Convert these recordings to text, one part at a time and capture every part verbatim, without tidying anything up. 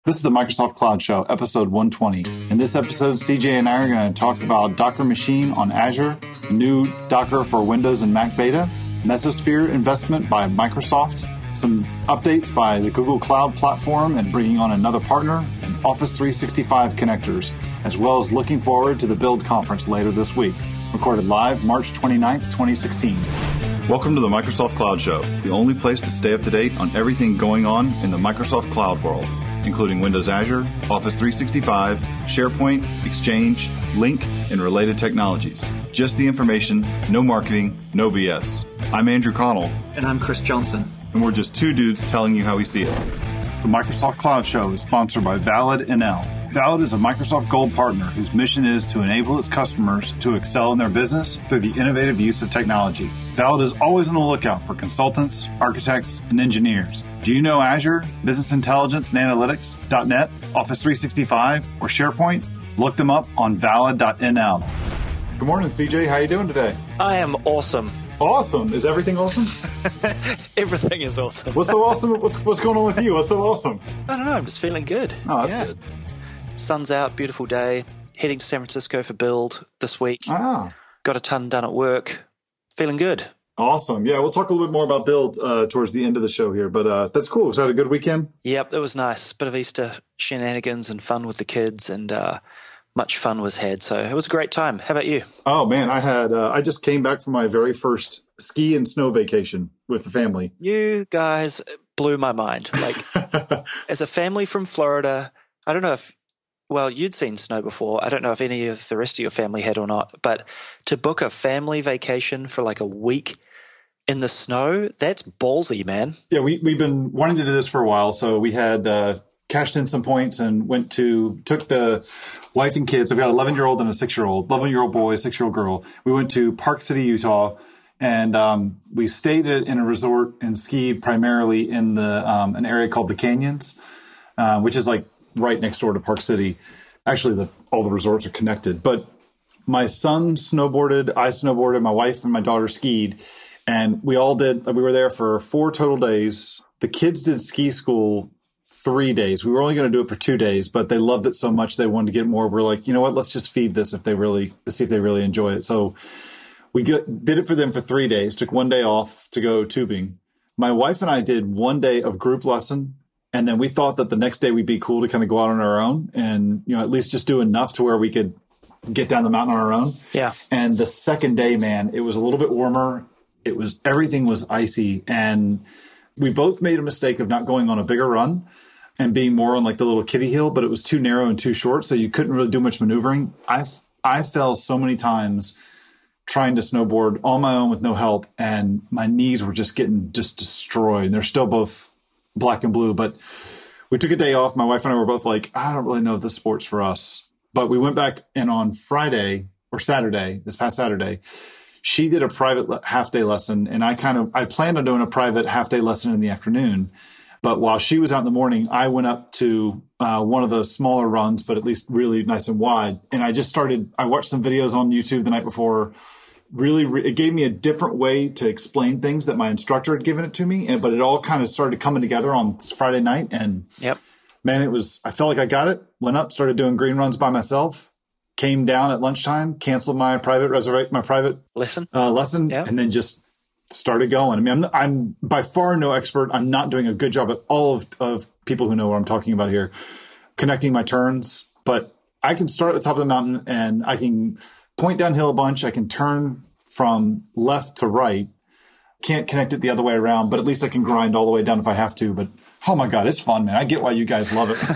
This is the Microsoft Cloud Show, episode one twenty. In this episode, C J and I are going to talk about Docker Machine on Azure, the new Docker for Windows and Mac beta, Mesosphere investment by Microsoft, some updates by the Google Cloud Platform and bringing on another partner, and Office three sixty-five connectors, as well as looking forward to the Build conference later this week. Recorded live March twenty-ninth, twenty sixteen. Welcome to the Microsoft Cloud Show, the only place to stay up to date on everything going on in the Microsoft Cloud world, including Windows Azure, Office three sixty-five, SharePoint, Exchange, Lync, and related technologies. Just the information, no marketing, no B S. I'm Andrew Connell. And I'm Chris Johnson. And we're just two dudes telling you how we see it. The Microsoft Cloud Show is sponsored by Valid N L. Valid is a Microsoft Gold partner whose mission is to enable its customers to excel in their business through the innovative use of technology. Valid is always on the lookout for consultants, architects, and engineers. Do you know Azure, Business Intelligence and Analytics, .NET, Office three sixty-five, or SharePoint? Look them up on valid dot N L. Good morning, C J. How you doing today? I am awesome. Awesome. Is everything awesome? Everything is awesome. What's so awesome? What's, what's going on with you? What's so awesome? I don't know. I'm just feeling good. Oh, that's yeah. good. Sun's out, beautiful day. Heading to San Francisco for Build this week. Ah. Got a ton done at work. Feeling good. Awesome. Yeah, we'll talk a little bit more about Build uh, towards the end of the show here, but uh, that's cool. Was that a good weekend? Yep, it was nice. Bit of Easter shenanigans and fun with the kids, and uh, much fun was had. So it was a great time. How about you? Oh, man, I had uh, I just came back from my very first ski and snow vacation with the family. You guys blew my mind. Like, as a family from Florida, I don't know if Well, you'd seen snow before. I don't know if any of the rest of your family had or not, but to book a family vacation for like a week in the snow, that's ballsy, man. Yeah, we, we've been wanting to do this for a while. So we had uh, cashed in some points and went to, took the wife and kids. I've got an eleven-year-old and a six-year-old, eleven-year-old boy, six-year-old girl. We went to Park City, Utah, and um, we stayed at, in a resort and skied primarily in the um, an area called the Canyons, uh, which is like right next door to Park City. Actually, the, all the resorts are connected. But my son snowboarded, I snowboarded, my wife and my daughter skied, and we all did, we were there for four total days. The kids did ski school three days. We were only going to do it for two days, but they loved it so much they wanted to get more. We're like, you know what, let's just feed this if they really, see if they really enjoy it. So we get, did it for them for three days, took one day off to go tubing. My wife and I did one day of group lesson. And then we thought that the next day we'd be cool to kind of go out on our own and, you know, at least just do enough to where we could get down the mountain on our own. Yeah. And the second day, man, it was a little bit warmer. It was, everything was icy. And we both made a mistake of not going on a bigger run and being more on like the little kiddie hill, but it was too narrow and too short. So you couldn't really do much maneuvering. I, I fell so many times trying to snowboard on my own with no help. And my knees were just getting just destroyed. And they're still both black and blue, but we took a day off. My wife and I were both like, I don't really know if this sport's for us. But we went back, and on Friday or Saturday, this past Saturday, she did a private half day lesson. And I kind of, I planned on doing a private half day lesson in the afternoon. But while she was out in the morning, I went up to uh, one of those smaller runs, but at least really nice and wide. And I just started, I watched some videos on YouTube the night before. Really, re- it gave me a different way to explain things that my instructor had given it to me. And, but it all kind of started coming together on Friday night. And yep. man, it was, I felt like I got it. Went up, started doing green runs by myself, came down at lunchtime, canceled my private reservation, my private lesson, uh, lesson, yep. and then just started going. I mean, I'm, I'm by far no expert. I'm not doing a good job at all of, of people who know what I'm talking about here, connecting my turns. But I can start at the top of the mountain and I can point downhill a bunch. I can turn from left to right. Can't connect it the other way around, but at least I can grind all the way down if I have to. But oh my God, it's fun, man. I get why you guys love it.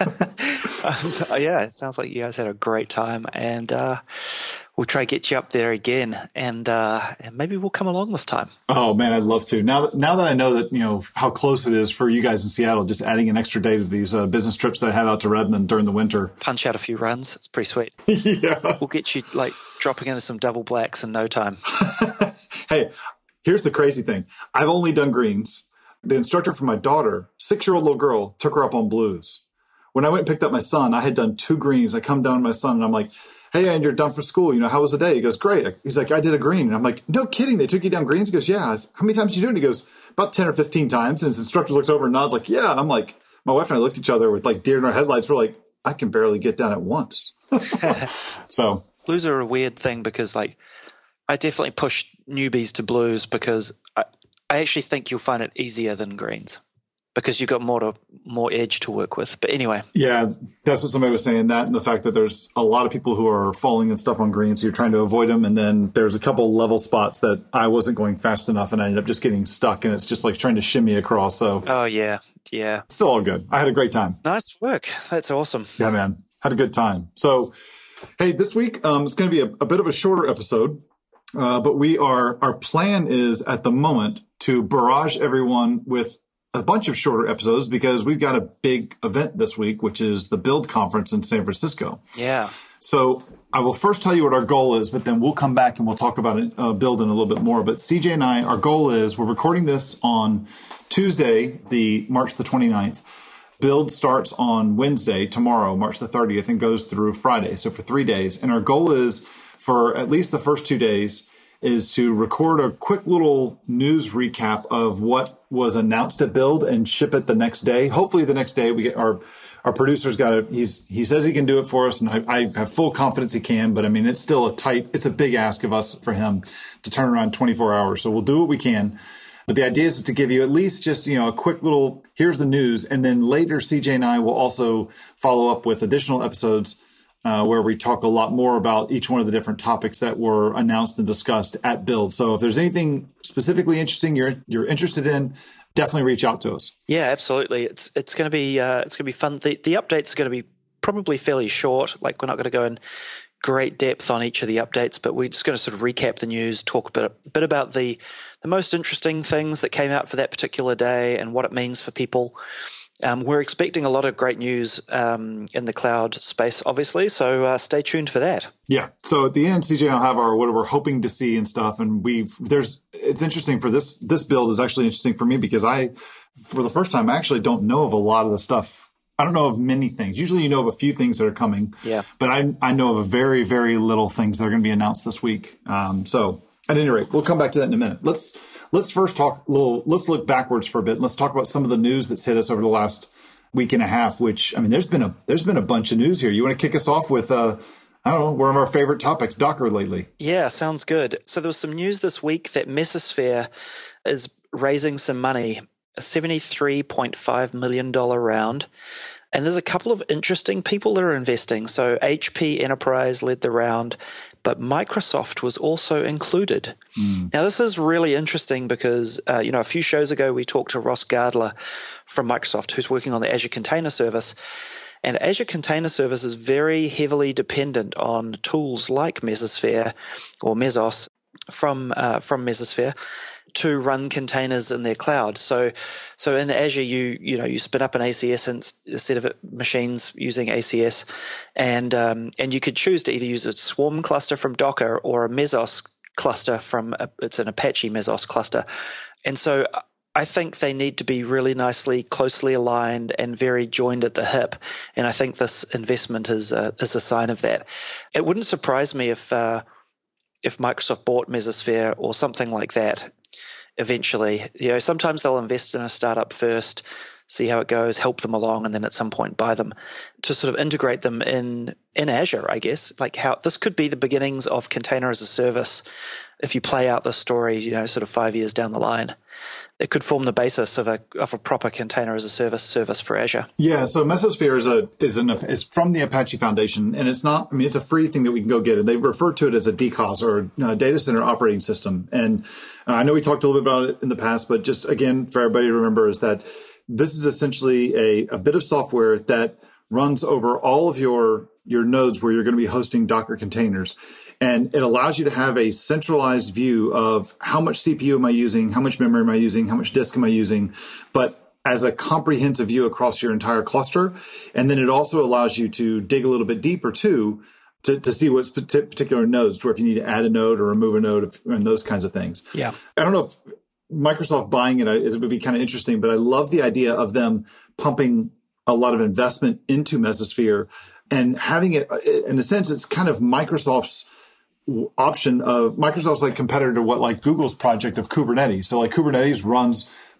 um, yeah, it sounds like you guys had a great time. And uh, we'll try to get you up there again. And, uh, and maybe we'll come along this time. Oh, man, I'd love to. Now that, now that I know that, you know, how close it is for you guys in Seattle, just adding an extra day to these uh, business trips that I have out to Redmond during the winter. Punch out a few runs. It's pretty sweet. Yeah. We'll get you, like, dropping into some double blacks in no time. Hey, here's the crazy thing. I've only done greens. The instructor for my daughter, six-year-old little girl, took her up on blues. When I went and picked up my son, I had done two greens. I come down to my son, and I'm like, hey, and you're done for school. You know, how was the day? He goes, great. He's like, I did a green. And I'm like, no kidding. They took you down greens? He goes, yeah. I said, how many times did you do it? He goes, about ten or fifteen times. And his instructor looks over and nods like, yeah. And I'm like, my wife and I looked at each other with like deer in our headlights. We're like, I can barely get down at once. So blues are a weird thing because like I definitely push newbies to blues because I, I actually think you'll find it easier than greens because you've got more to more edge to work with. But anyway. Yeah, that's what somebody was saying, that and the fact that there's a lot of people who are falling and stuff on greens, so you're trying to avoid them. And then there's a couple level spots that I wasn't going fast enough and I ended up just getting stuck, and it's just like trying to shimmy across. So oh, yeah, yeah. Still all good. I had a great time. Nice work. That's awesome. Yeah, man. Had a good time. So, hey, this week um, it's going to be a, a bit of a shorter episode, uh, but we are, our plan is at the moment to barrage everyone with a bunch of shorter episodes because we've got a big event this week, which is the Build Conference in San Francisco. Yeah. So I will first tell you what our goal is, but then we'll come back and we'll talk about it, uh, Build in a little bit more. But C J and I, our goal is we're recording this on Tuesday, the March the twenty-ninth. Build starts on Wednesday, tomorrow, March the thirtieth, and goes through Friday. So for three days. And our goal is for at least the first two days is to record a quick little news recap of what was announced at Build and ship it the next day. Hopefully the next day we get our, our producer's got it. He's, he says he can do it for us, and I, I have full confidence he can, but I mean, it's still a tight, it's a big ask of us for him to turn around twenty-four hours. So we'll do what we can. But the idea is to give you at least just, you know, a quick little, here's the news. And then later, C J and I will also follow up with additional episodes uh, where we talk a lot more about each one of the different topics that were announced and discussed at Build. So if there's anything specifically interesting you're you're interested in, definitely reach out to us. Yeah, absolutely. It's it's going to be uh, it's going to be fun. The the updates are going to be probably fairly short. Like we're not going to go in great depth on each of the updates, but we're just going to sort of recap the news, talk a bit, a bit about the the most interesting things that came out for that particular day and what it means for people. Um, we're expecting a lot of great news um, in the cloud space, obviously, so uh, stay tuned for that. Yeah. So at the end, C J and I'll have our what we're hoping to see and stuff. And we've there's it's interesting for this this build is actually interesting for me because I, for the first time, I actually don't know of a lot of the stuff. I don't know of many things. Usually you know of a few things that are coming. Yeah. But I I know of a very, very little things that are going to be announced this week. Um, so at any rate, we'll come back to that in a minute. Let's let's first talk a little. Let's look backwards for a bit. And let's talk about some of the news that's hit us over the last week and a half. Which I mean, there's been a there's been a bunch of news here. You want to kick us off with uh, I don't know, one of our favorite topics, Docker lately. Yeah, sounds good. So there was some news this week that Mesosphere is raising some money, a seventy-three point five million dollars round. And there's a couple of interesting people that are investing. So H P Enterprise led the round, but Microsoft was also included. Mm. Now, this is really interesting because, uh, you know, a few shows ago, we talked to Ross Gardler from Microsoft, who's working on the Azure Container Service. And Azure Container Service is very heavily dependent on tools like Mesosphere or Mesos from uh, from Mesosphere to run containers in their cloud. So, so in Azure, you you know you spin up an A C S and a set of machines using A C S, and um, and you could choose to either use a Swarm cluster from Docker or a Mesos cluster from a, it's an Apache Mesos cluster, and so I think they need to be really nicely, closely aligned and very joined at the hip. And I think this investment is a, is a sign of that. It wouldn't surprise me if uh, if Microsoft bought Mesosphere or something like that. Eventually, you know, sometimes they'll invest in a startup first, see how it goes, help them along, and then at some point buy them to sort of integrate them in in Azure, I guess. Like how this could be the beginnings of container as a service if you play out the story, you know, sort of five years down the line. It could form the basis of a of a proper container as a service service for Azure. Yeah, so Mesosphere is a is an is from the Apache Foundation, and it's not. I mean, it's a free thing that we can go get, and they refer to it as a D C O S or a data center operating system. And uh, I know we talked a little bit about it in the past, but just again for everybody to remember is that this is essentially a a bit of software that runs over all of your your nodes where you're going to be hosting Docker containers. And it allows you to have a centralized view of how much C P U am I using, how much memory am I using, how much disk am I using, but as a comprehensive view across your entire cluster. And then it also allows you to dig a little bit deeper too, to, to see what's particular nodes, to where if you need to add a node or remove a node and those kinds of things. Yeah. I don't know if Microsoft buying it, it would be kind of interesting, but I love the idea of them pumping a lot of investment into Mesosphere and having it, in a sense, it's kind of Microsoft's option of Microsoft's like competitor to what like Google's project of Kubernetes. So like Kubernetes runs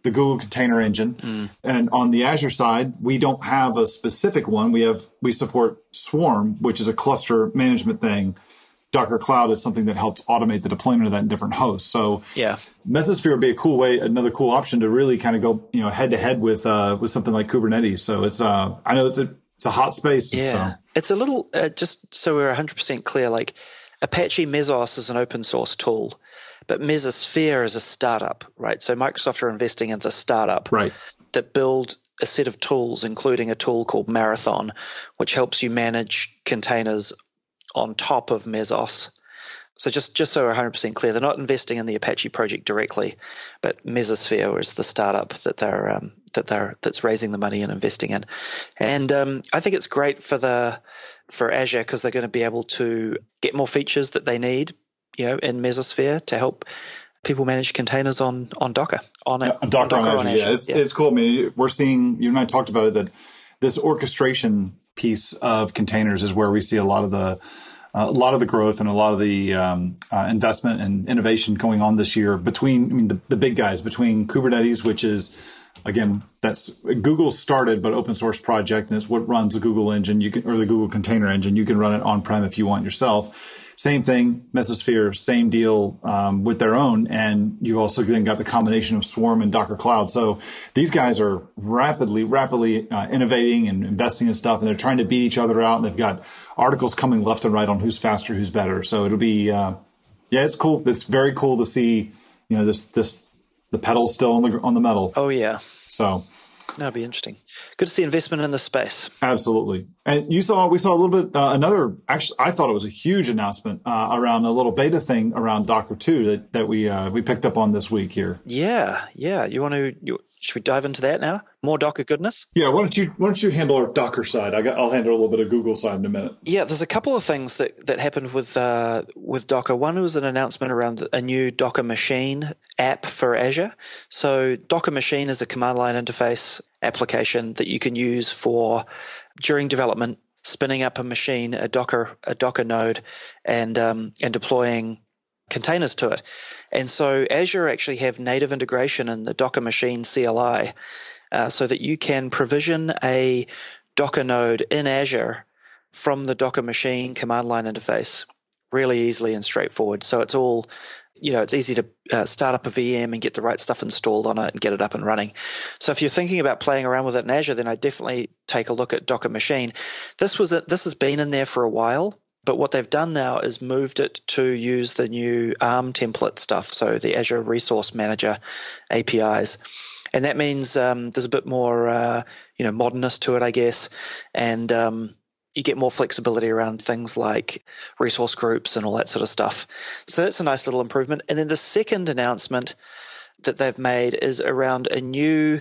the Google Container Engine. Mm. And on the Azure side, we don't have a specific one. We have we support Swarm, which is a cluster management thing. Docker Cloud is something that helps automate the deployment of that in different hosts. So yeah, Mesosphere would be a cool way, another cool option to really kind of go, you know, head to head with uh, with something like Kubernetes. So it's uh, I know it's a it's a hot space. Yeah, so. It's a little uh, just so we're one hundred percent clear. Like Apache Mesos is an open source tool, but Mesosphere is a startup, right? So Microsoft are investing in the startup, right, that build a set of tools, including a tool called Marathon, which helps you manage containers on top of Mesos. So just, just so we're one hundred percent clear, they're not investing in the Apache project directly, but Mesosphere is the startup that they're um, that they're that's raising the money and investing in. And um, I think it's great for the for Azure because they're going to be able to get more features that they need, you know, in Mesosphere to help people manage containers on on Docker on it. Yeah, Docker on, Docker on Azure. Azure. Yeah, it's, yeah, it's cool. I mean, we're seeing, you and I talked about it, that this orchestration piece of containers is where we see a lot of the uh, a lot of the growth and a lot of the um, uh, investment and innovation going on this year between, I mean, the, the big guys, between Kubernetes, which is, again, that's Google started, but open source project, and it's what runs the Google engine, you can, or the Google Container Engine. You can run it on-prem if you want yourself. Same thing, Mesosphere, same deal um, with their own. And you also then got the combination of Swarm and Docker Cloud. So these guys are rapidly, rapidly uh, innovating and investing in stuff, and they're trying to beat each other out. And they've got articles coming left and right on who's faster, who's better. So it'll be, uh, yeah, it's cool. It's very cool to see, you know, this, this, the pedal's still on the on the metal. Oh yeah. So that'd be interesting. Good to see investment in this space. Absolutely. And you saw, we saw a little bit, uh, another, actually, I thought it was a huge announcement uh, around a little beta thing around Docker two that, that we uh, we picked up on this week here. Yeah, yeah. You want to, you, should we dive into that now? More Docker goodness? Yeah, why don't you why don't you handle our Docker side? I got, I'll handle a little bit of Google side in a minute. Yeah, there's a couple of things that, that happened with uh, with Docker. One was an announcement around a new Docker Machine app for Azure. So Docker Machine is a command line interface application that you can use for during development, spinning up a machine, a Docker a Docker node, and um, and deploying containers to it. And so Azure actually have native integration in the Docker Machine C L I, uh, so that you can provision a Docker node in Azure from the Docker Machine command line interface really easily and straightforward. So it's all, you know, it's easy to uh, start up a V M and get the right stuff installed on it and get it up and running. So if you're thinking about playing around with it in Azure, then I definitely take a look at Docker Machine. This was a, this has been in there for a while, but what they've done now is moved it to use the new ARM template stuff, so the Azure Resource Manager A P Is. And that means um, there's a bit more, uh, you know, modernness to it, I guess, and um, you get more flexibility around things like resource groups and all that sort of stuff. So that's a nice little improvement. And then the second announcement that they've made is around a new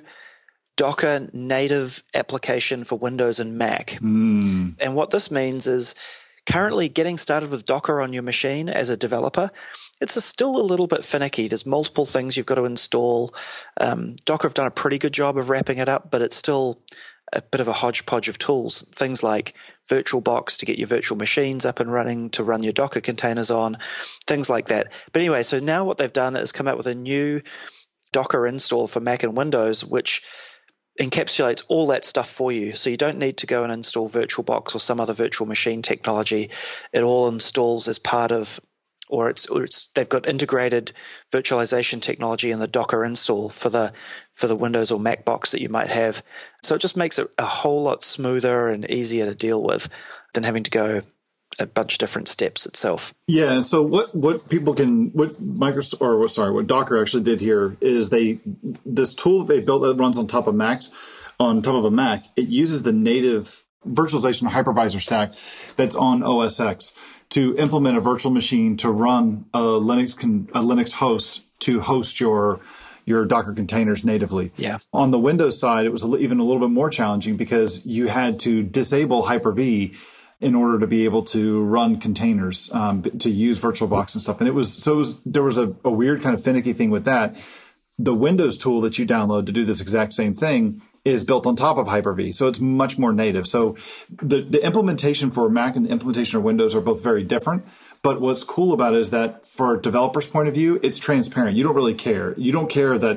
Docker native application for Windows and Mac. Mm. And what this means is currently getting started with Docker on your machine as a developer, it's a still a little bit finicky. There's multiple things you've got to install. Um, Docker have done a pretty good job of wrapping it up, but it's still a bit of a hodgepodge of tools. Things like VirtualBox to get your virtual machines up and running, to run your Docker containers on, things like that. But anyway, so now what they've done is come out with a new Docker install for Mac and Windows, which encapsulates all that stuff for you. So you don't need to go and install VirtualBox or some other virtual machine technology. It all installs as part of, or it's, or it's they've got integrated virtualization technology in the Docker install for the for the Windows or Mac box that you might have. So it just makes it a whole lot smoother and easier to deal with than having to go a bunch of different steps itself. Yeah. So what, what people can, what Microsoft, or sorry, what Docker actually did here is they, this tool that they built that runs on top of Macs, on top of a Mac, it uses the native virtualization hypervisor stack that's on O S X to implement a virtual machine to run a Linux, con, a Linux host to host your your Docker containers natively. Yeah. On the Windows side, it was even a little bit more challenging because you had to disable Hyper-V in order to be able to run containers, um, to use VirtualBox and stuff. And it was, so it was, there was a, a weird kind of finicky thing with that. The Windows tool that you download to do this exact same thing is built on top of Hyper-V. So it's much more native. So the, the implementation for Mac and the implementation of Windows are both very different. But what's cool about it is that for a developer's point of view, it's transparent. You don't really care. You don't care that,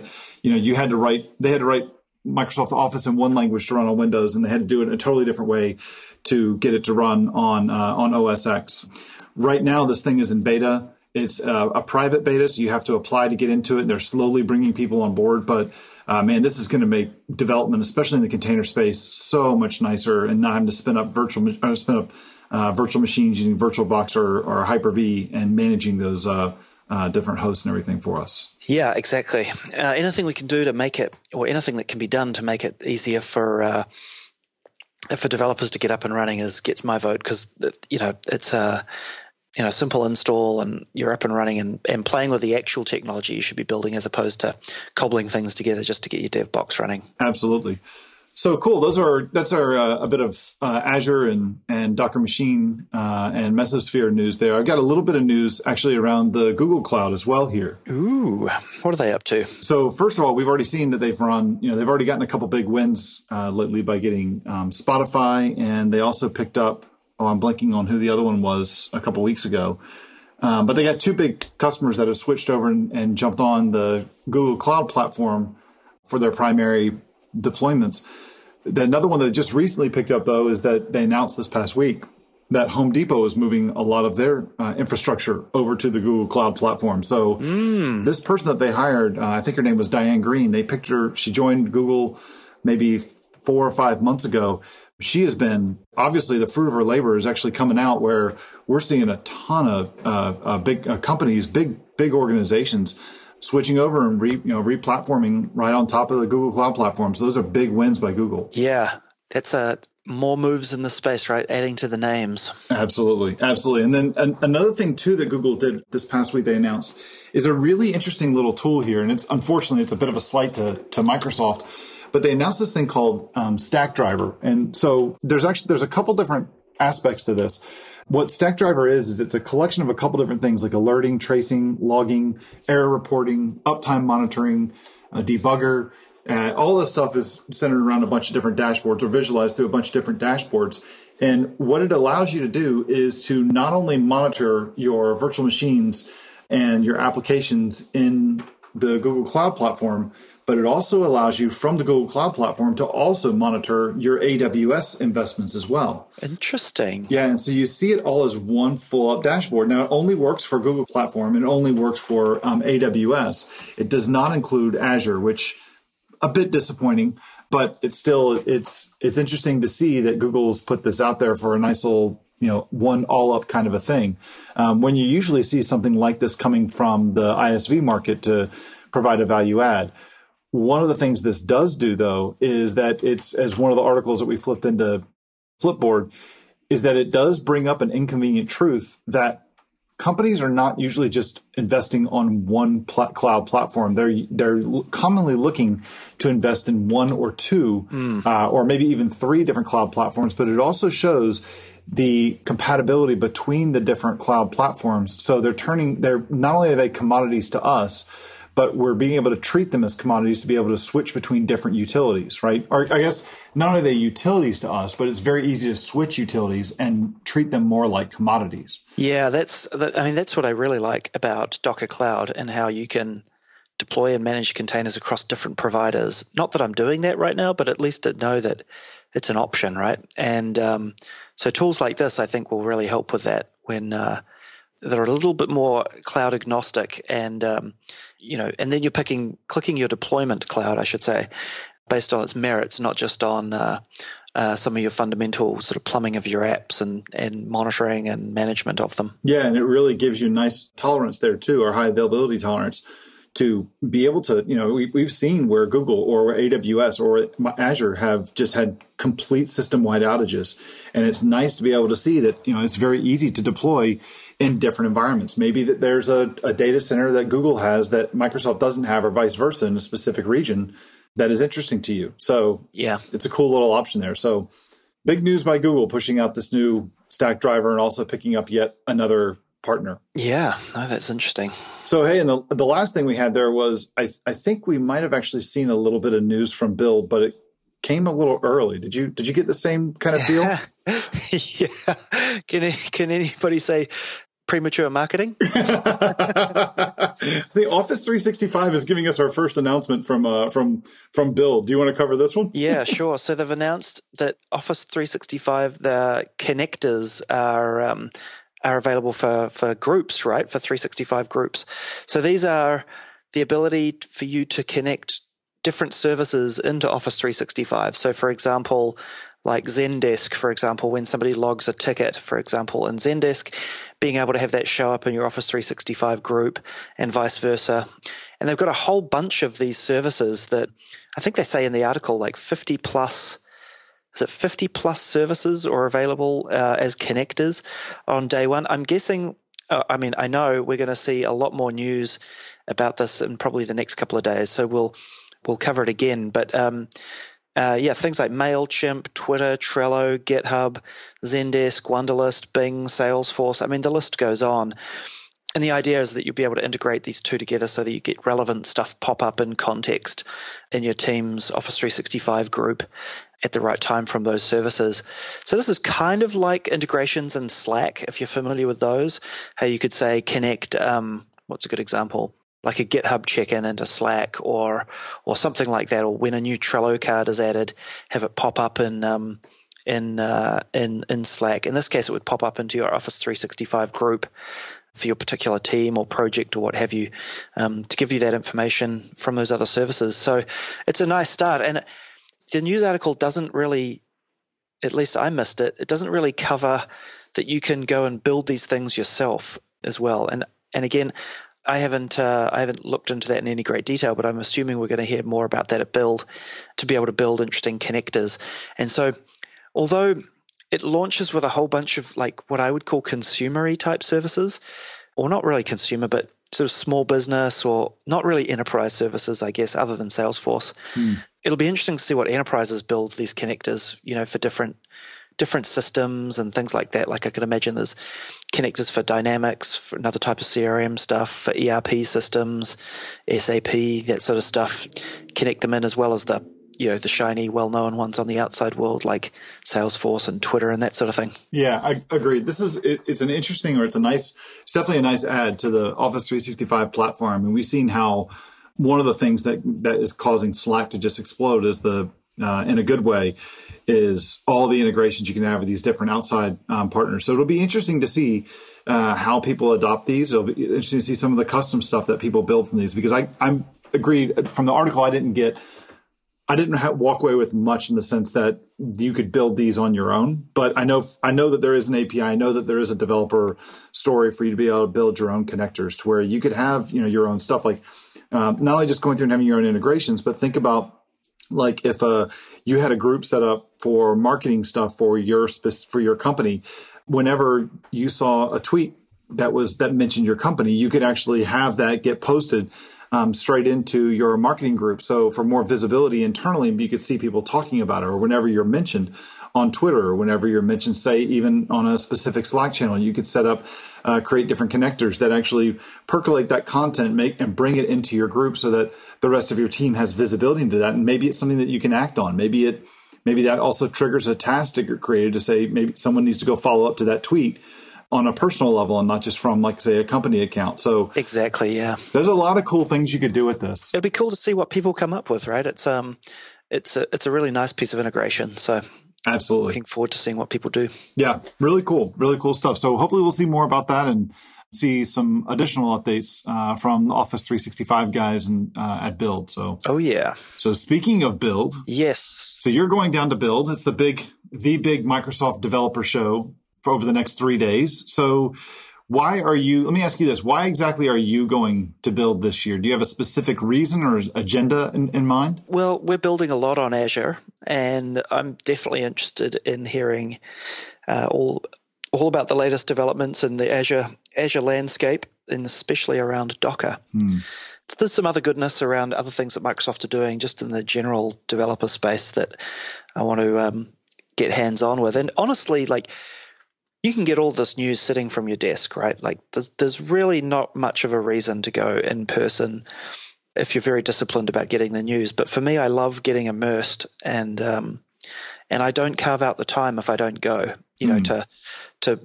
you know, you had to write, they had to write Microsoft Office in one language to run on Windows, and they had to do it in a totally different way to get it to run on uh, on O S X. Right now, this thing is in beta. It's uh, a private beta, so you have to apply to get into it. They're slowly bringing people on board, but uh, man, this is going to make development, especially in the container space, so much nicer, and not having to spin up virtual uh, spin up uh, virtual machines using VirtualBox or, or Hyper-V and managing those uh, uh, different hosts and everything for us. Yeah, exactly. Uh, anything we can do to make it, or anything that can be done to make it easier for uh, for developers to get up and running, is gets my vote, because you know it's a you know simple install and you're up and running and, and playing with the actual technology you should be building, as opposed to cobbling things together just to get your dev box running. Absolutely. So cool. Those are that's our uh, a bit of uh, Azure and and Docker Machine uh, and Mesosphere news there. I've got a little bit of news actually around the Google Cloud as well here. Ooh, what are they up to? So first of all, we've already seen that they've run. You know, they've already gotten a couple big wins uh, lately by getting um, Spotify, and they also picked up. Oh, I'm blanking on who the other one was a couple weeks ago. Um, but they got two big customers that have switched over and, and jumped on the Google Cloud platform for their primary deployments. The, another one that just recently picked up, though, is that they announced this past week that Home Depot is moving a lot of their uh, infrastructure over to the Google Cloud platform. So mm. this person that they hired, uh, I think her name was Diane Green, they picked her, she joined Google maybe four or five months ago. She has been, obviously, the fruit of her labor is actually coming out, where we're seeing a ton of uh, uh, big uh, companies, big, big organizations switching over and re, you know, re-platforming right on top of the Google Cloud platform. So those are big wins by Google. Yeah, that's a more moves in the space, right? Adding to the names. Absolutely, absolutely. And then an, another thing too that Google did this past week, they announced, is a really interesting little tool here. And it's unfortunately it's a bit of a slight to to Microsoft, but they announced this thing called um, Stackdriver. And so there's actually there's a couple different aspects to this. What Stackdriver is, is it's a collection of a couple different things like alerting, tracing, logging, error reporting, uptime monitoring, a debugger. Uh, all this stuff is centered around a bunch of different dashboards, or visualized through a bunch of different dashboards. And what it allows you to do is to not only monitor your virtual machines and your applications in the Google Cloud platform, but it also allows you from the Google Cloud platform to also monitor your A W S investments as well. Interesting. Yeah, and so you see it all as one full-up dashboard. Now, it only works for Google platform, and it only works for um, A W S. It does not include Azure, which a bit disappointing, but it's still it's it's interesting to see that Google's put this out there for a nice little, you know, one all-up kind of a thing. Um, when you usually see something like this coming from the I S V market to provide a value add. One of the things this does do, though, is that it's, as one of the articles that we flipped into Flipboard, is that it does bring up an inconvenient truth that companies are not usually just investing on one pl- cloud platform. They're they're commonly looking to invest in one or two, mm. uh, or maybe even three different cloud platforms. But it also shows the compatibility between the different cloud platforms. So they're turning, they're not only are they commodities to us, but we're being able to treat them as commodities to be able to switch between different utilities, right? Or I guess not only are they utilities to us, but it's very easy to switch utilities and treat them more like commodities. Yeah, that's, I mean, that's what I really like about Docker Cloud and how you can deploy and manage containers across different providers. Not that I'm doing that right now, but at least to know that it's an option, right? And um, so tools like this, I think, will really help with that when uh, they're a little bit more cloud agnostic, and um, you know, and then you're picking, clicking your deployment cloud, I should say, based on its merits, not just on uh, uh, some of your fundamental sort of plumbing of your apps and, and monitoring and management of them. Yeah, and it really gives you nice tolerance there too, or high availability tolerance, to be able to, you know, we, we've seen where Google or where A W S or Azure have just had complete system-wide outages. And it's nice to be able to see that, you know, it's very easy to deploy in different environments. Maybe that there's a, a data center that Google has that Microsoft doesn't have, or vice versa, in a specific region that is interesting to you. So yeah, it's a cool little option there. So big news by Google pushing out this new Stackdriver and also picking up yet another partner. Yeah, no, that's interesting. So, hey, and the, the last thing we had there was, I, I think we might have actually seen a little bit of news from Build, but it came a little early. Did you did you get the same kind of feel? Yeah. Can can anybody say premature marketing? The Office three sixty-five is giving us our first announcement from uh, from from Build. Do you want to cover this one? Yeah, sure. So they've announced that Office three sixty-five, the connectors are um, are available for, for groups, right? For three sixty-five groups. So these are the ability for you to connect different services into Office three sixty-five. So for example, like Zendesk, for example, when somebody logs a ticket, for example, in Zendesk, being able to have that show up in your Office three sixty-five group and vice versa. And they've got a whole bunch of these services that I think they say in the article like fifty plus, is it fifty plus services are available uh, as connectors on day one. I'm guessing, uh, I mean, I know we're going to see a lot more news about this in probably the next couple of days, so we'll we'll cover it again. But um, Uh, yeah, things like MailChimp, Twitter, Trello, GitHub, Zendesk, Wunderlist, Bing, Salesforce. I mean, the list goes on. And the idea is that you'll be able to integrate these two together so that you get relevant stuff pop up in context in your team's Office three sixty-five group at the right time from those services. So this is kind of like integrations in Slack, if you're familiar with those, how you could say connect, um, what's a good example? Like a GitHub check-in into Slack or or something like that, or when a new Trello card is added, have it pop up in um, in uh, in in Slack. In this case, it would pop up into your Office three sixty-five group for your particular team or project or what have you, um, to give you that information from those other services. So it's a nice start. And the news article doesn't really, at least I missed it, it doesn't really cover that you can go and build these things yourself as well. And and again, I haven't uh, I haven't looked into that in any great detail, but I'm assuming we're going to hear more about that at Build to be able to build interesting connectors. And so, although it launches with a whole bunch of like what I would call consumery type services, or not really consumer, but sort of small business or not really enterprise services, I guess, other than Salesforce. Hmm. It'll be interesting to see what enterprises build these connectors, you know, for different different systems and things like that. Like I could imagine there's connectors for Dynamics, for another type of C R M stuff, for E R P systems, S A P, that sort of stuff. Connect them in as well as the, you know, the shiny, well-known ones on the outside world like Salesforce and Twitter and that sort of thing. Yeah, I agree. This is, it, it's an interesting, or it's a nice, it's definitely a nice add to the Office three sixty-five platform. And we've seen how one of the things that, that is causing Slack to just explode is the, uh, in a good way, is all the integrations you can have with these different outside um, partners. So it'll be interesting to see uh, how people adopt these. It'll be interesting to see some of the custom stuff that people build from these, because I, I'm agreed from the article. I didn't get, I didn't have, walk away with much in the sense that you could build these on your own. But I know, I know that there is an A P I. I know that there is a developer story for you to be able to build your own connectors to where you could have, you know, your own stuff. Like um, not only just going through and having your own integrations, but think about like if uh, you had a group set up for marketing stuff for your for your company, whenever you saw a tweet that was that mentioned your company, you could actually have that get posted um, straight into your marketing group. So for more visibility internally, you could see people talking about it, or whenever you're mentioned on Twitter, or whenever you're mentioned, say, even on a specific Slack channel, you could set up, uh, create different connectors that actually percolate that content, make and bring it into your group so that the rest of your team has visibility into that. And maybe it's something that you can act on. Maybe it, maybe that also triggers a task to get created to say, maybe someone needs to go follow up to that tweet on a personal level and not just from, like, say, a company account. So exactly, yeah. There's a lot of cool things you could do with this. It'd be cool to see what people come up with, right? It's um, it's a it's a really nice piece of integration. So absolutely looking forward to seeing what people do. Yeah, really cool, really cool stuff. So hopefully we'll see more about that and see some additional updates uh, from the Office three sixty-five guys and uh, at Build. So oh yeah. So speaking of Build, yes. So you're going down to Build. It's the big the big Microsoft developer show for over the next three days. So why are you, let me ask you this, why exactly are you going to Build this year? Do you have a specific reason or agenda in, in mind? Well, we're building a lot on Azure, and I'm definitely interested in hearing uh, all all about the latest developments in the Azure Azure landscape, and especially around Docker. Hmm. There's some other goodness around other things that Microsoft are doing just in the general developer space that I want to um, get hands-on with. And honestly, like, you can get all this news sitting from your desk, right? Like there's there's really not much of a reason to go in person if you're very disciplined about getting the news. But for me, I love getting immersed, and um, and I don't carve out the time if I don't go, you know, mm. to to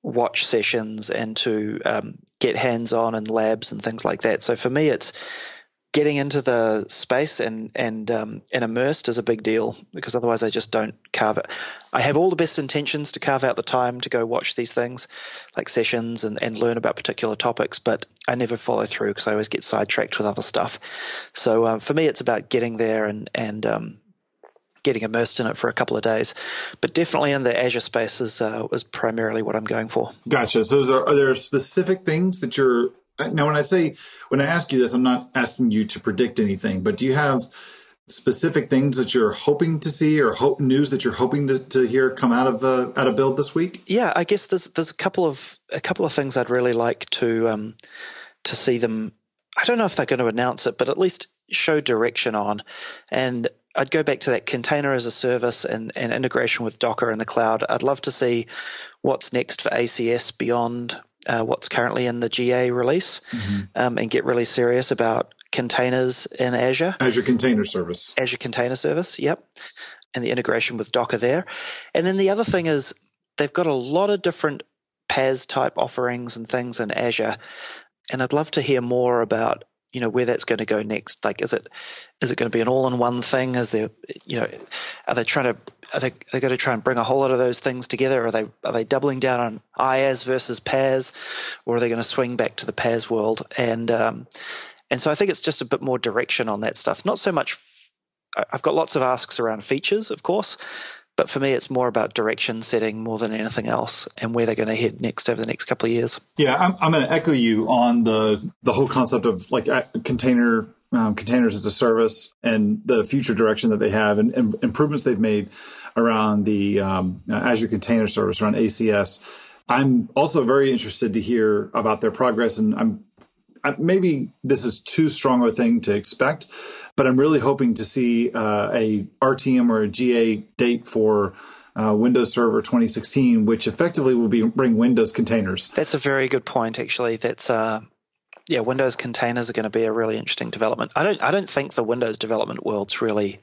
watch sessions and to um, get hands-on in labs and things like that. So for me, it's getting into the space and and um, and immersed is a big deal, because otherwise I just don't carve it. I have all the best intentions to carve out the time to go watch these things, like sessions and, and learn about particular topics, but I never follow through because I always get sidetracked with other stuff. So um, for me, it's about getting there and and um, getting immersed in it for a couple of days. But definitely in the Azure space is, uh, is primarily what I'm going for. Gotcha. So is there, are there specific things that you're now, when I say, when I ask you this, I'm not asking you to predict anything, but do you have specific things that you're hoping to see or hope news that you're hoping to, to hear come out of uh, out of Build this week? Yeah, I guess there's there's a couple of a couple of things I'd really like to um, to see them. I don't know if they're going to announce it, but at least show direction on. And I'd go back to that container as a service and, and integration with Docker in the cloud. I'd love to see what's next for A C S beyond Uh, what's currently in the G A release, mm-hmm. um, and get really serious about containers in Azure. Azure Container Service. Azure Container Service, yep. And the integration with Docker there. And then the other thing is they've got a lot of different P A S-type offerings and things in Azure, and I'd love to hear more about, you know, where that's going to go next. Like, is it is it going to be an all-in-one thing? Is there, you know, are they trying to are they are they going to try and bring a whole lot of those things together? Are they are they doubling down on IaaS versus P A S, or are they going to swing back to the P A S world? And um, and so I think it's just a bit more direction on that stuff. Not so much. I've got lots of asks around features, of course, but for me, it's more about direction setting more than anything else, and where they're going to head next over the next couple of years. Yeah, I'm, I'm going to echo you on the the whole concept of like container um, containers as a service and the future direction that they have, and, and improvements they've made around the um, Azure Container Service, around A C S. I'm also very interested to hear about their progress, and I'm I, maybe this is too strong of a thing to expect, but I'm really hoping to see uh, a R T M or a G A date for uh, Windows Server twenty sixteen, which effectively will be bring Windows containers. That's a very good point, actually. That's uh, yeah, Windows containers are going to be a really interesting development. I don't I don't think the Windows development world's really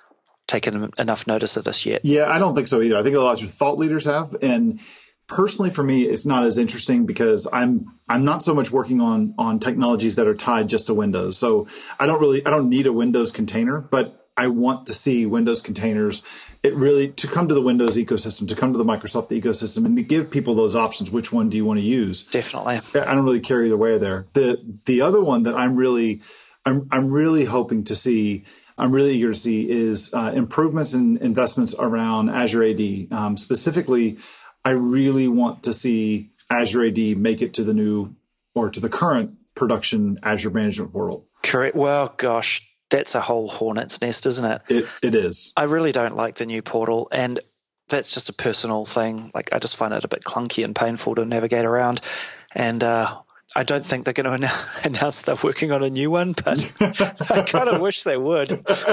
taken enough notice of this yet. Yeah, I don't think so either. I think a lot of thought leaders have, and personally, for me, it's not as interesting because I'm I'm not so much working on on technologies that are tied just to Windows. So I don't really I don't need a Windows container, but I want to see Windows containers. It really to come to the Windows ecosystem, to come to the Microsoft ecosystem, and to give people those options. Which one do you want to use? Definitely. I don't really care either way there. The the other one that I'm really I'm I'm really hoping to see. I'm really eager to see is uh, improvements and investments around Azure A D. Um, specifically, I really want to see Azure A D make it to the new or to the current production Azure Management Portal. Correct. Well, gosh, that's a whole hornet's nest, isn't it? It it is. I really don't like the new portal, and that's just a personal thing. Like, I just find it a bit clunky and painful to navigate around, and uh, I don't think they're going to announce they're working on a new one, but I kind of wish they would.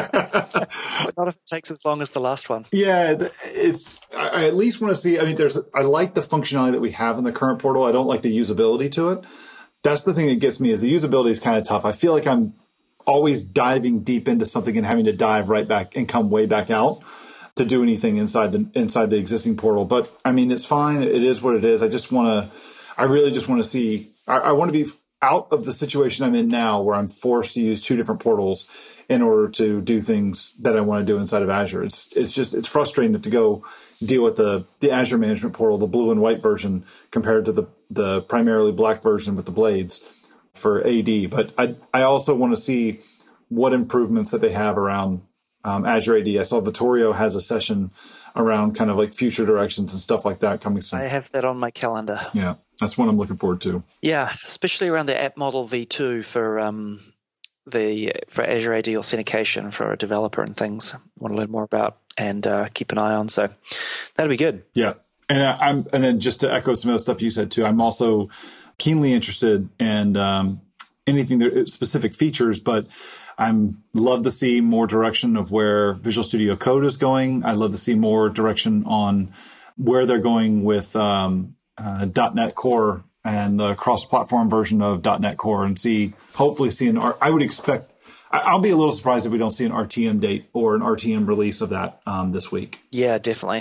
Not if it takes as long as the last one. Yeah, it's. I at least want to see. I mean, there's. I like the functionality that we have in the current portal. I don't like the usability to it. That's the thing that gets me. Is the usability is kind of tough. I feel like I'm always diving deep into something and having to dive right back and come way back out to do anything inside the inside the existing portal. But I mean, it's fine. It is what it is. I just want to. I really just want to see. I, I want to be out of the situation I'm in now where I'm forced to use two different portals in order to do things that I want to do inside of Azure. It's it's just it's frustrating to go deal with the, the Azure Management Portal, the blue and white version, compared to the, the primarily black version with the blades for A D. But I I also want to see what improvements that they have around um, Azure A D. I saw Vittorio has a session around kind of like future directions and stuff like that coming soon. I have that on my calendar. Yeah, that's what I'm looking forward to. Yeah, especially around the app model V two for um, the for Azure A D authentication for a developer and things. I want to learn more about and uh, keep an eye on. So that'll be good. Yeah, and I, I'm and then just to echo some of the stuff you said too, I'm also keenly interested in um, anything that specific features, but I'm love to see more direction of where Visual Studio Code is going. I'd love to see more direction on where they're going with um, uh, .NET Core and the cross-platform version of .NET Core, and see hopefully see an. I would expect. I'll be a little surprised if we don't see an R T M date or an R T M release of that um, this week. Yeah, definitely.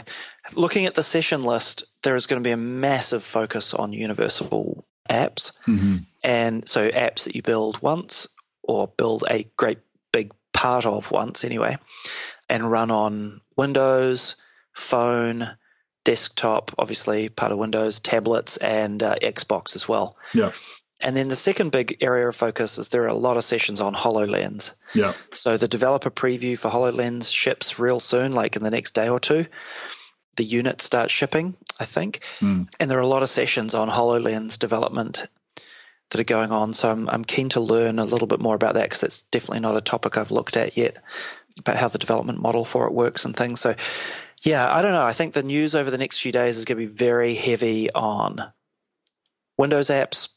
looking at the session list, there is going to be a massive focus on universal apps. Mm-hmm. And so apps that you build once or build a great big part of once anyway, and run on Windows, phone, desktop, obviously part of Windows, tablets, and uh, Xbox as well. Yeah. And then the second big area of focus is there are a lot of sessions on HoloLens. Yeah. So the developer preview for HoloLens ships real soon, like in the next day or two. The unit starts shipping, I think. Mm. And there are a lot of sessions on HoloLens development that are going on. So I'm, I'm keen to learn a little bit more about that because it's definitely not a topic I've looked at yet, about how the development model for it works and things. So yeah, I don't know. I think the news over the next few days is going to be very heavy on Windows apps,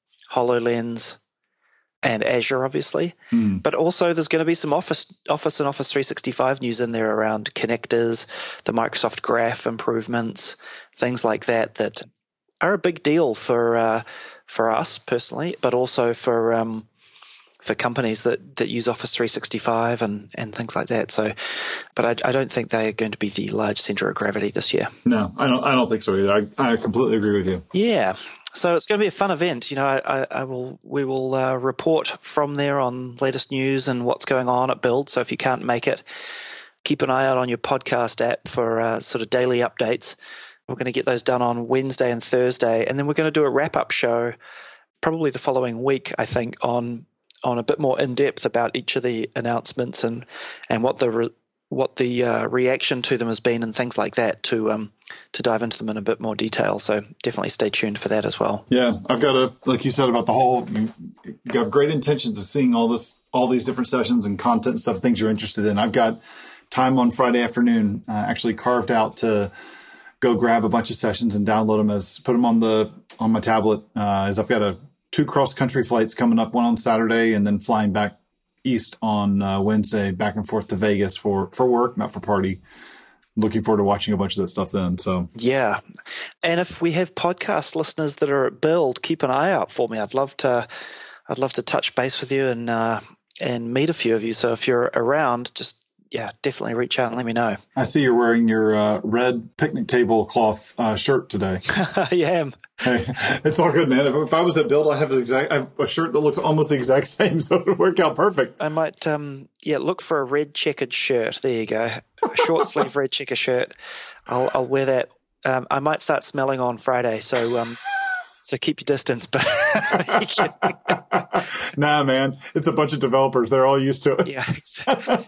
HoloLens, and Azure, obviously. Mm. But also there's going to be some Office Office and Office three sixty-five news in there around connectors, the Microsoft Graph improvements, things like that that are a big deal for uh, for us personally, but also for um, for companies that, that use Office three sixty-five and, and things like that. So, but I, I don't think they are going to be the large center of gravity this year. No, I don't. I don't think so either. I, I completely agree with you. Yeah. So it's going to be a fun event. You know, I, I, I will we will uh, report from there on latest news and what's going on at Build. So if you can't make it, keep an eye out on your podcast app for uh, sort of daily updates. We're going to get those done on Wednesday and Thursday, and then we're going to do a wrap-up show probably the following week, I think, on on a bit more in depth about each of the announcements and and what the re, what the uh, reaction to them has been and things like that to um to dive into them in a bit more detail. So definitely stay tuned for that as well. Yeah, I've got a like you said about the whole. You, you have great intentions of seeing all this, all these different sessions and content and stuff, things you're interested in. I've got time on Friday afternoon uh, actually carved out to go grab a bunch of sessions and download them as put them on the on my tablet. Uh, as I've got a two cross country flights coming up, one on Saturday and then flying back east on uh, Wednesday, back and forth to Vegas for, for work, not for party. Looking forward to watching a bunch of that stuff then. So yeah, and if we have podcast listeners that are at Build, keep an eye out for me. I'd love to, I'd love to touch base with you and uh, and meet a few of you. So if you're around, just yeah, definitely reach out and let me know. I see you're wearing your uh, red picnic table cloth uh, shirt today. I am. Hey, it's all good, man. If, if I was at Build, I'd have, the exact, I have a shirt that looks almost the exact same, so it would work out perfect. I might, um, yeah, look for a red checkered shirt. There you go. A short sleeve red checker shirt. I'll, I'll wear that. Um, I might start smelling on Friday, so um, so keep your distance. But nah, man, it's a bunch of developers. They're all used to it. Yeah, exactly.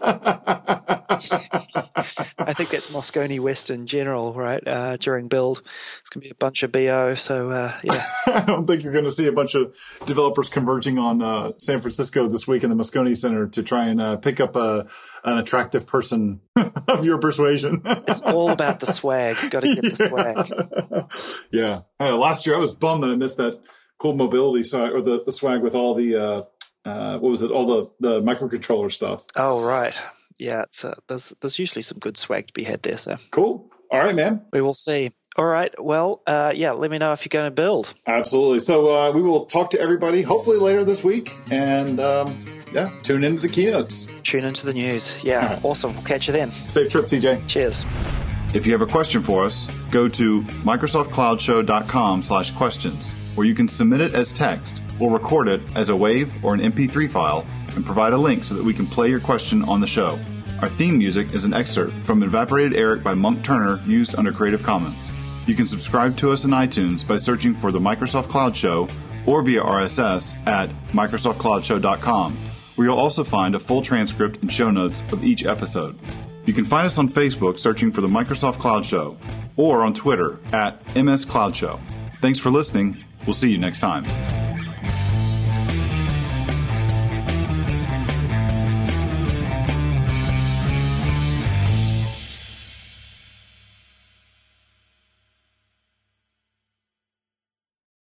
I think that's Moscone West in general, right? Uh, during Build, it's going to be a bunch of B O. So, uh, yeah. I don't think you're going to see a bunch of developers converging on uh, San Francisco this week in the Moscone Center to try and uh, pick up a, an attractive person of your persuasion. It's all about the swag. Got to get yeah. the swag. Yeah. Uh, last year, I was bummed that I missed that cool mobility side or the, the swag with all the, uh, uh, what was it, all the, the microcontroller stuff. Oh, right. Yeah, it's uh, there's there's usually some good swag to be had there. So cool. All right, man. We will see. All right. Well, uh, yeah. Let me know if you're going to Build. Absolutely. So uh, we will talk to everybody hopefully later this week, and um, yeah, tune into the keynotes. Tune into the news. Yeah. Right. Awesome. We'll catch you then. Safe trip, C J. Cheers. If you have a question for us, go to microsoft cloud show dot com slash questions, where you can submit it as text or record it as a WAV or an M P three file, and provide a link so that we can play your question on the show. Our theme music is an excerpt from Evaporated Eric by Monk Turner, used under Creative Commons. You can subscribe to us in iTunes by searching for the Microsoft Cloud Show or via R S S at microsoft cloud show dot com, where you'll also find a full transcript and show notes of each episode. You can find us on Facebook searching for the Microsoft Cloud Show or on Twitter at M S Cloud Show. Thanks for listening. We'll see you next time.